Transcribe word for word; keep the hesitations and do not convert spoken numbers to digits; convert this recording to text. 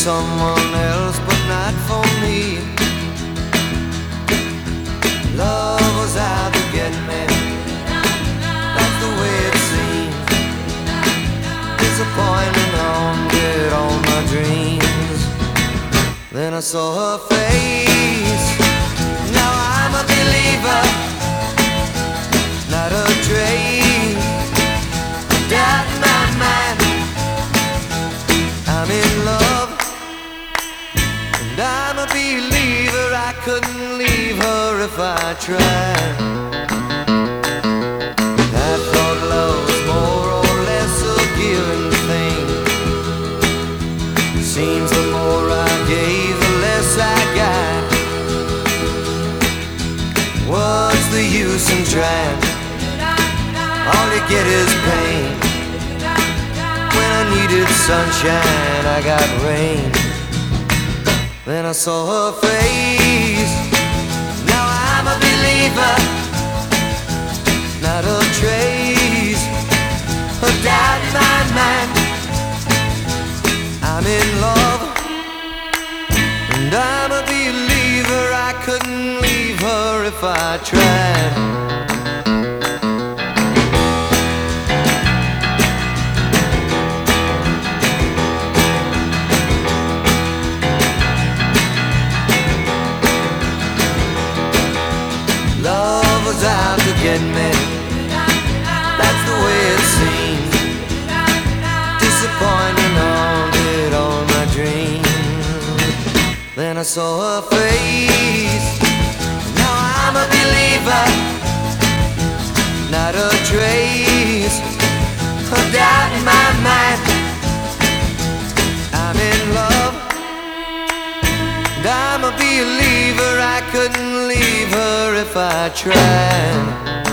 someone else, but not for me. Love was out to get me, that's the way it seems. Disappointment haunted all my dreams. Then I saw her face. Now I'm a believer, not a trace. Doubt in my mind, I'm in love, and I'm a believer. I couldn't leave her if I tried. I thought love was more or less a given thing. Seems the more I gave, the less I got. What's the use in trying? All you get is pain. When I needed sunshine, I got rain. Then I saw her face. Now I'm a believer, not a trace of doubt in my mind. I'm in love, and I'm a believer. I couldn't leave her if I tried. Love was out to get me, that's the way it seems. Disappointment haunted all my dreams. Then I saw her face. Now I'm a believer, not a trace of doubt in my mind. I'm in love, and I'm a believer. I couldn't leave her if I tried.